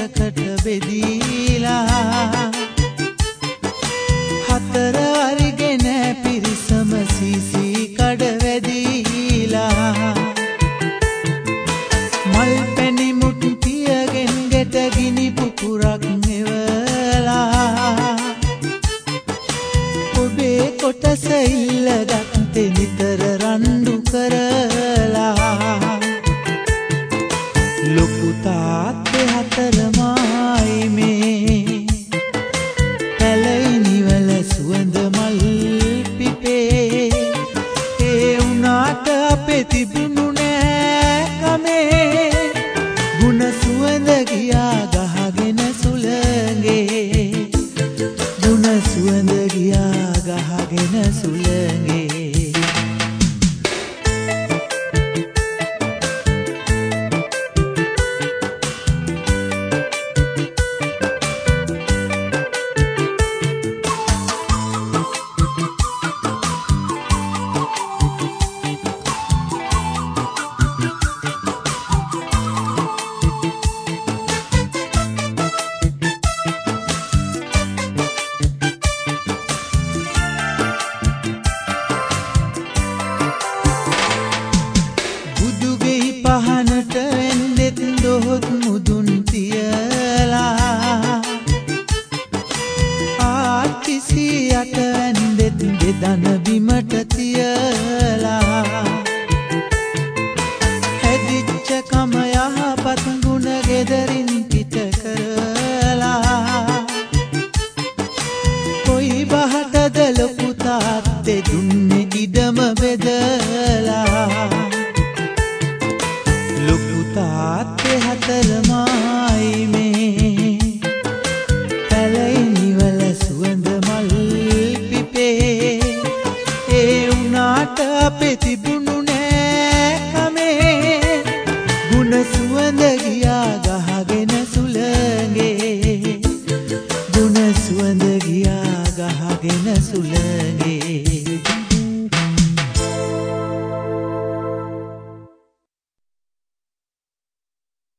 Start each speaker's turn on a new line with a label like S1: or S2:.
S1: අතකට බෙදීලා හතර වරිගෙන පිරිසම සීසී කඩ වැදීලා මල් පැණි මුට් තියගෙන ගෙට ගිනි පුපුරක් නෙවලා ඔබේ කොටස ඉල්ලගත්තේ නිතර රණ්ඩු කරලා ලොකු තාත්තේ හතරමයි මේ පැලයිනිවල සුවඳ මල් පිපේ ඒ උනාට අපේ තිබුණු නෑ කමේ ගුණ සුවඳ ගියා ගහගෙන සුළඟේ ගුණ සුවඳ ගියා ගහගෙන සුළඟේ පහනට එන්නෙත් දොහොත් මුදුන් තියලා ආතිසි යට ඇන්දෙත් දෙදන බිමට තියලා හැදිච්ච කම යහපත් ගුණ ගෙදරින්